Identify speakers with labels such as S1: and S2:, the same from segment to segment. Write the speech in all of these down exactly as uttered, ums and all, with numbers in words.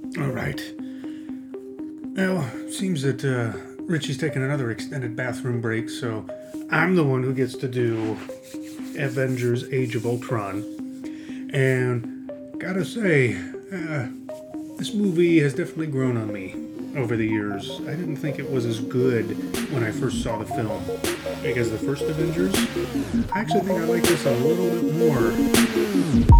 S1: All right. Well, seems that uh, Richie's taking another extended bathroom break, so I'm the one who gets to do Avengers Age of Ultron. And gotta say, uh, this movie has definitely grown on me over the years. I didn't think it was as good when I first saw the film. Because the first Avengers, I actually think I like this a little bit more.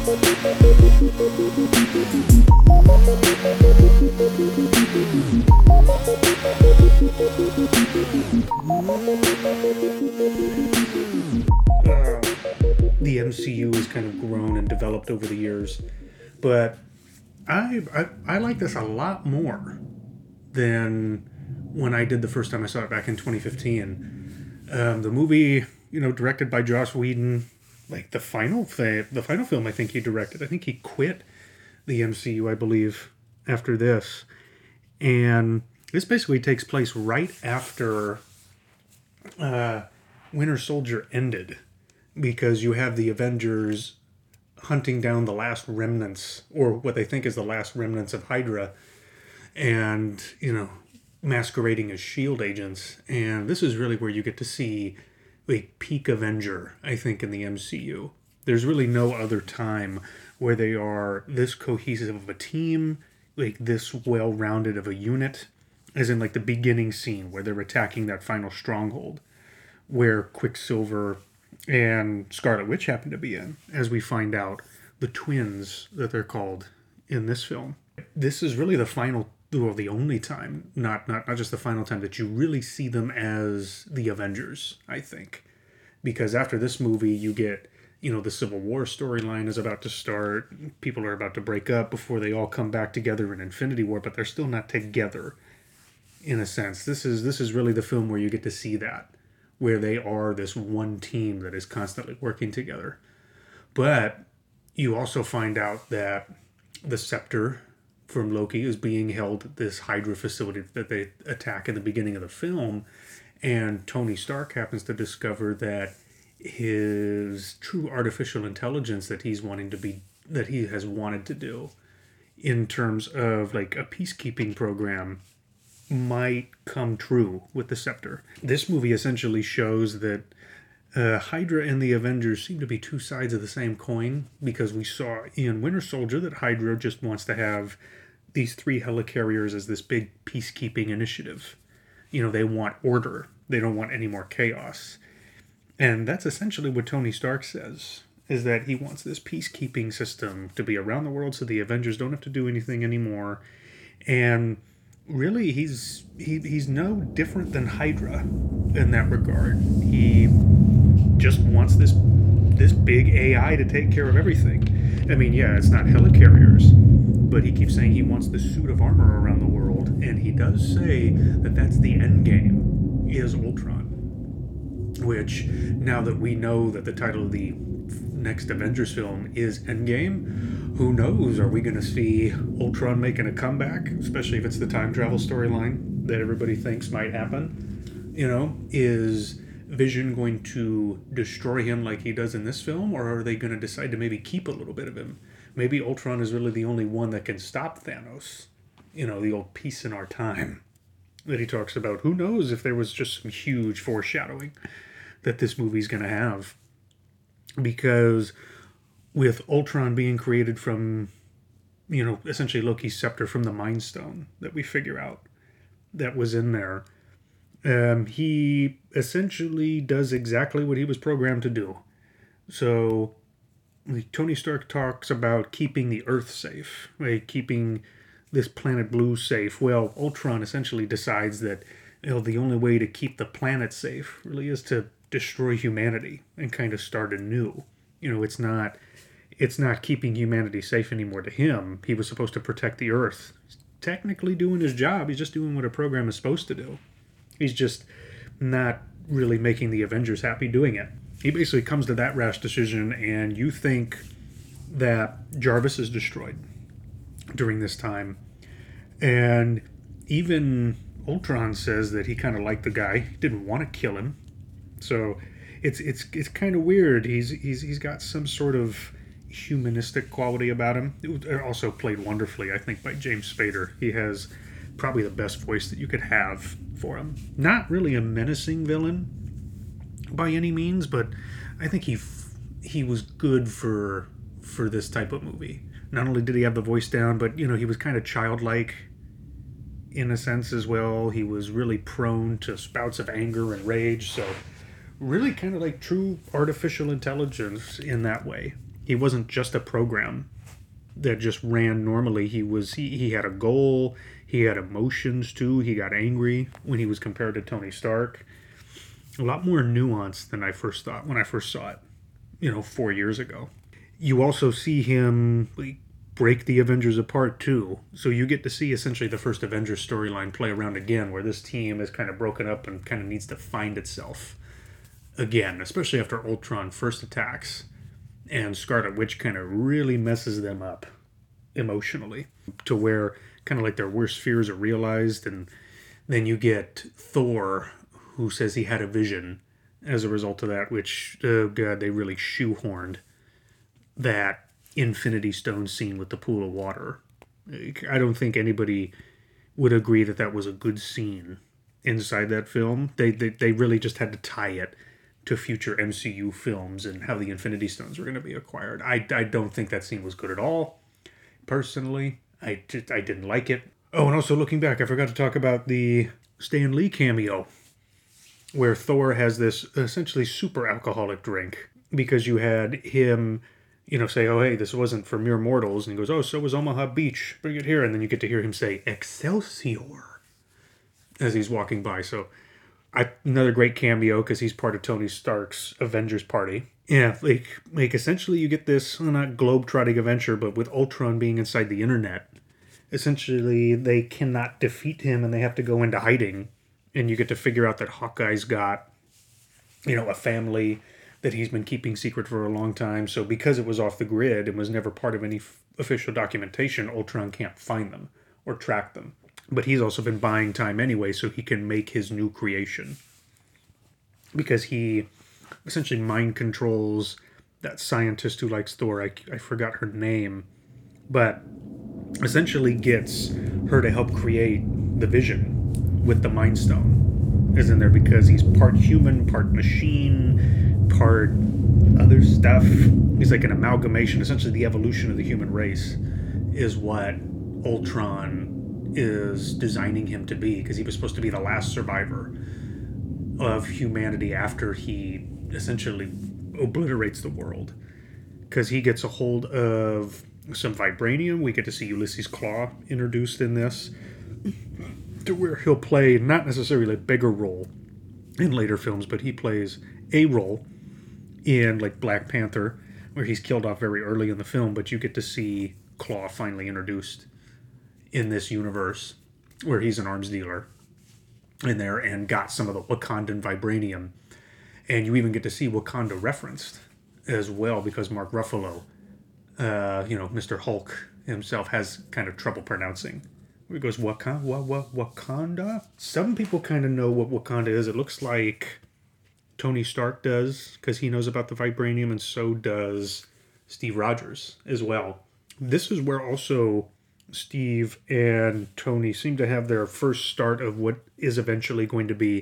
S1: Uh, the M C U has kind of grown and developed over the years, but I, I I like this a lot more than when I did the first time I saw it back in twenty fifteen. Um, the movie, you know, directed by Joss Whedon, like the final fa- the final film I think he directed. I think he quit the M C U, I believe, after this, and this basically takes place right after uh, Winter Soldier ended, because you have the Avengers hunting down the last remnants, or what they think is the last remnants of Hydra, and, you know, masquerading as shield agents. And this is really where you get to see a peak Avenger, I think, in the M C U. There's really no other time where they are this cohesive of a team, like this well rounded of a unit, as in like the beginning scene where they're attacking that final stronghold, where Quicksilver and Scarlet Witch happen to be in, as we find out, the twins that they're called in this film. This is really the final, well, the only time, not, not not just the final time, that you really see them as the Avengers, I think. Because after this movie, you get, you know, the Civil War storyline is about to start. People are about to break up before they all come back together in Infinity War, but they're still not together, in a sense. This is this is really the film where you get to see that, where they are this one team that is constantly working together. But you also find out that the scepter from Loki is being held at this Hydra facility that they attack in the beginning of the film, and Tony Stark happens to discover that his true artificial intelligence that he's wanting to be, that he has wanted to do in terms of like a peacekeeping program, might come true with the scepter. This movie essentially shows that uh, Hydra and the Avengers seem to be two sides of the same coin, because we saw in Winter Soldier that Hydra just wants to have these three helicarriers as this big peacekeeping initiative. You know, they want order. They don't want any more chaos. And that's essentially what Tony Stark says, is that he wants this peacekeeping system to be around the world so the Avengers don't have to do anything anymore. And really, he's he, he's no different than Hydra in that regard. He just wants this this big A I to take care of everything. I mean, yeah, it's not helicarriers, but he keeps saying he wants the suit of armor around the world, and he does say that that's the end game, is Ultron. Which, now that we know that the title of the next Avengers film is Endgame, who knows? Are we going to see Ultron making a comeback, especially if it's the time travel storyline that everybody thinks might happen? You know, is Vision going to destroy him like he does in this film, or are they going to decide to maybe keep a little bit of him? Maybe Ultron is really the only one that can stop Thanos. You know, the old peace in our time that he talks about. Who knows if there was just some huge foreshadowing that this movie's going to have. Because with Ultron being created from, you know, essentially Loki's scepter from the Mind Stone that we figure out that was in there, um, he essentially does exactly what he was programmed to do. So Tony Stark talks about keeping the Earth safe, right? Keeping this planet blue safe. Well, Ultron essentially decides that, you know, the only way to keep the planet safe really is to destroy humanity and kind of start anew. You know, it's not it's not keeping humanity safe anymore to him. He was supposed to protect the Earth. He's technically doing his job. He's just doing what a program is supposed to do. He's just not really making the Avengers happy doing it. He basically comes to that rash decision, and you think that Jarvis is destroyed during this time. And even Ultron says that he kind of liked the guy. He didn't want to kill him. So it's it's it's kind of weird. He's he's he's got some sort of humanistic quality about him. It was also played wonderfully, I think, by James Spader. He has probably the best voice that you could have for him. Not really a menacing villain by any means, but I think he f- he was good for for this type of movie. Not only did he have the voice down, but you know he was kind of childlike in a sense as well. He was really prone to spouts of anger and rage, so really kind of like true artificial intelligence in that way. He wasn't just a program that just ran normally. He was he, he had a goal. He had emotions too. He got angry when he was compared to Tony Stark. A lot more nuance than I first thought when I first saw it, you know, four years ago. You also see him like, break the Avengers apart too. So you get to see essentially the first Avengers storyline play around again, where this team is kind of broken up and kind of needs to find itself again, especially after Ultron first attacks and Scarlet Witch kind of really messes them up emotionally to where kind of like their worst fears are realized. And then you get Thor, who says he had a vision as a result of that, which, oh god, they really shoehorned that Infinity Stone scene with the pool of water. I don't think anybody would agree that that was a good scene inside that film. They, they, they really just had to tie it to future M C U films and how the Infinity Stones were going to be acquired. I, I don't think that scene was good at all. Personally, I, just, I didn't like it. Oh, and also looking back, I forgot to talk about the Stan Lee cameo, where Thor has this essentially super alcoholic drink, because you had him, you know, say, oh, hey, this wasn't for mere mortals. And he goes, oh, so was Omaha Beach. Bring it here. And then you get to hear him say, Excelsior, as he's walking by. So I, another great cameo, because he's part of Tony Stark's Avengers party. Yeah, like, like essentially you get this, well, not globe-trotting adventure, but with Ultron being inside the internet. Essentially, they cannot defeat him, and they have to go into hiding. And you get to figure out that Hawkeye's got, you know, a family that he's been keeping secret for a long time. So because it was off the grid and was never part of any f- official documentation, Ultron can't find them or track them. But he's also been buying time anyway so he can make his new creation. Because he essentially mind controls that scientist who likes Thor. I, I forgot her name. But essentially gets her to help create the Vision with the Mind Stone. Is in there because he's part human, part machine, part other stuff. He's like an amalgamation. Essentially the evolution of the human race is what Ultron is designing him to be, because he was supposed to be the last survivor of humanity after he essentially obliterates the world. Because he gets a hold of some vibranium. We get to see Ulysses Claw introduced in this, to where he'll play not necessarily a bigger role in later films, but he plays a role in like Black Panther, where he's killed off very early in the film, but you get to see Claw finally introduced in this universe, where he's an arms dealer in there and got some of the Wakandan vibranium. And you even get to see Wakanda referenced as well, because Mark Ruffalo, uh, you know, Mister Hulk himself, has kind of trouble pronouncing. He goes, Wakanda? What, what, Wakanda? Some people kind of know what Wakanda is. It looks like Tony Stark does, because he knows about the vibranium, and so does Steve Rogers as well. This is where also Steve and Tony seem to have their first start of what is eventually going to be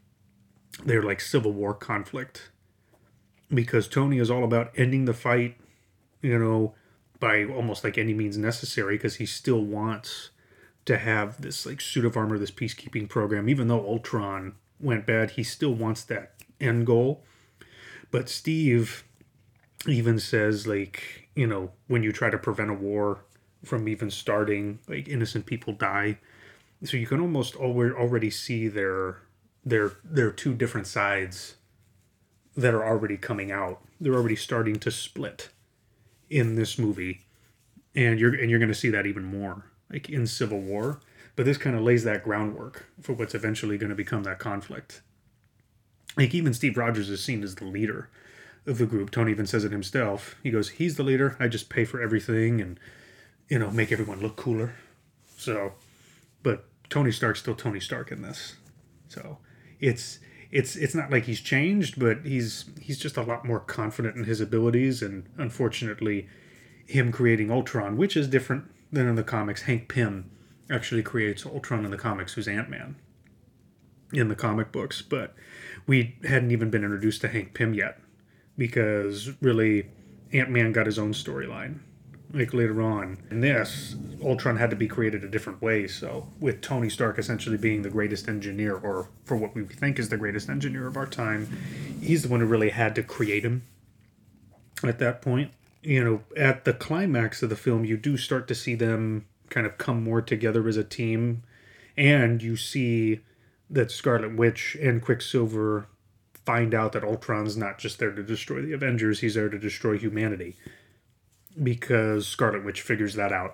S1: their like Civil War conflict. Because Tony is all about ending the fight, you know, by almost like any means necessary, because he still wants to have this like suit of armor, this peacekeeping program. Even though Ultron went bad, he still wants that end goal. But Steve even says, like, you know, when you try to prevent a war from even starting, like, innocent people die. So you can almost already see their their their two different sides that are already coming out. They're already starting to split in this movie, and you're and you're going to see that even more, like in Civil War. But this kind of lays that groundwork for what's eventually going to become that conflict. Like, even Steve Rogers is seen as the leader of the group. Tony even says it himself. He goes, he's the leader. I just pay for everything and, you know, make everyone look cooler. So, but Tony Stark's still Tony Stark in this. So it's it's it's not like he's changed, but he's he's just a lot more confident in his abilities. And unfortunately, him creating Ultron, which is different than in the comics. Hank Pym actually creates Ultron in the comics, who's Ant-Man in the comic books. But we hadn't even been introduced to Hank Pym yet, because really Ant-Man got his own storyline. Like later on in this, Ultron had to be created a different way. So with Tony Stark essentially being the greatest engineer, or for what we think is the greatest engineer of our time, he's the one who really had to create him at that point. You know, at the climax of the film, you do start to see them kind of come more together as a team. And you see that Scarlet Witch and Quicksilver find out that Ultron's not just there to destroy the Avengers, he's there to destroy humanity. Because Scarlet Witch figures that out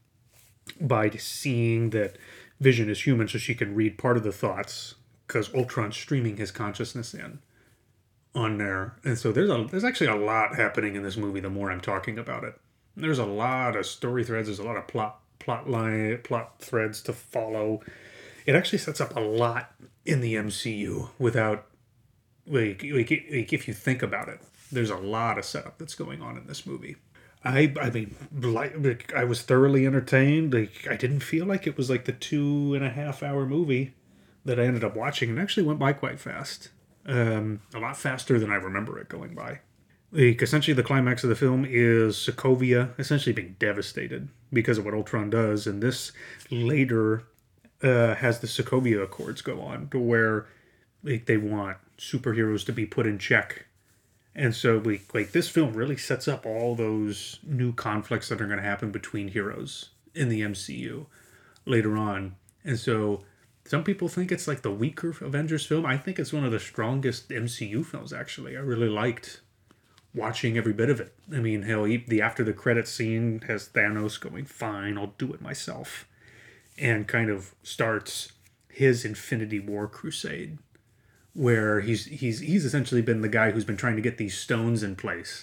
S1: by seeing that Vision is human, so she can read part of the thoughts, because Ultron's streaming his consciousness in on there. And so there's a there's actually a lot happening in this movie the more I'm talking about it. There's a lot of story threads, there's a lot of plot plot line plot threads to follow. It actually sets up a lot in the M C U without like, like, like if you think about it. There's a lot of setup that's going on in this movie. I I mean, like, I was thoroughly entertained. Like, I didn't feel like it was like the two and a half hour movie that I ended up watching. It actually went by quite fast. Um, a lot faster than I remember it going by. Like, essentially, the climax of the film is Sokovia essentially being devastated because of what Ultron does. And this later uh, has the Sokovia Accords go on, to where like, they want superheroes to be put in check. And so, we, like, this film really sets up all those new conflicts that are going to happen between heroes in the M C U later on. And so, some people think it's like the weaker Avengers film. I think it's one of the strongest M C U films, actually. I really liked watching every bit of it. I mean, hell, the after the credits scene has Thanos going, fine, I'll do it myself. And kind of starts his Infinity War crusade, where he's he's he's essentially been the guy who's been trying to get these stones in place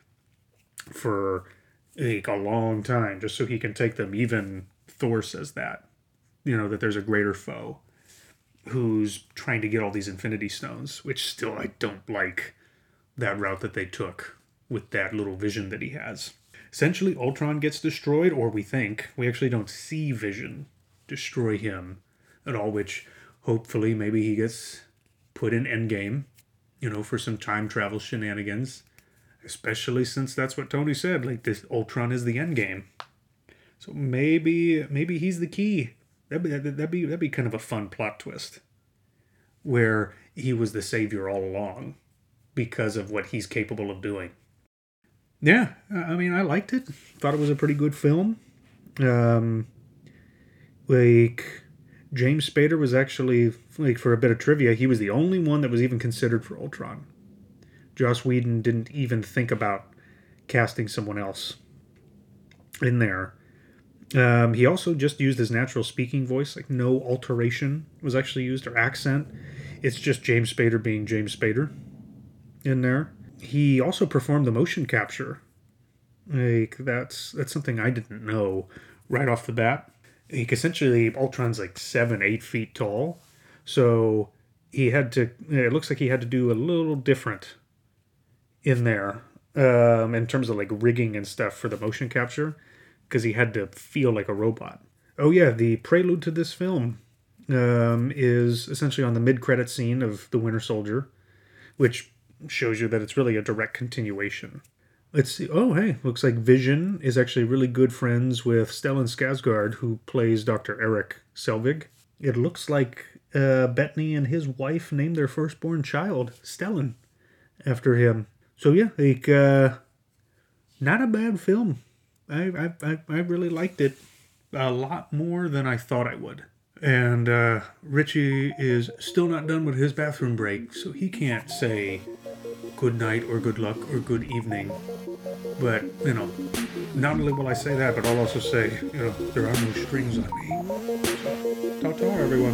S1: for like a long time, just so he can take them. Even Thor says that, you know, that there's a greater foe who's trying to get all these Infinity Stones, which still I don't like that route that they took with that little vision that he has. Essentially, Ultron gets destroyed, or we think. We actually don't see Vision destroy him at all, which hopefully maybe he gets put in Endgame, you know, for some time travel shenanigans, especially since that's what Tony said, like, this Ultron is the Endgame. So maybe maybe he's the key. That'd be, that'd be, that'd be kind of a fun plot twist, where he was the savior all along because of what he's capable of doing. Yeah, I mean, I liked it. Thought it was a pretty good film. Um, like... James Spader was actually, like, for a bit of trivia, he was the only one that was even considered for Ultron. Joss Whedon didn't even think about casting someone else in there. Um, he also just used his natural speaking voice, like no alteration was actually used, or accent. It's just James Spader being James Spader in there. He also performed the motion capture. Like, that's that's something I didn't know right off the bat. Like, essentially, Ultron's like seven, eight feet tall. So he had to, it looks like he had to do a little different in there um, in terms of like rigging and stuff for the motion capture, because he had to feel like a robot. Oh yeah, the prelude to this film um, is essentially on the mid-credit scene of The Winter Soldier, which shows you that it's really a direct continuation. Let's see. Oh, hey, looks like Vision is actually really good friends with Stellan Skarsgård, who plays Doctor Eric Selvig. It looks like uh, Bettany and his wife named their firstborn child Stellan after him. So yeah, like uh, not a bad film. I, I I I really liked it a lot more than I thought I would. And uh, Richie is still not done with his bathroom break, so he can't say good night or good luck or good evening. But, you know, not only will I say that, but I'll also say, you know, there are no strings on me. So, ta-ta, everyone.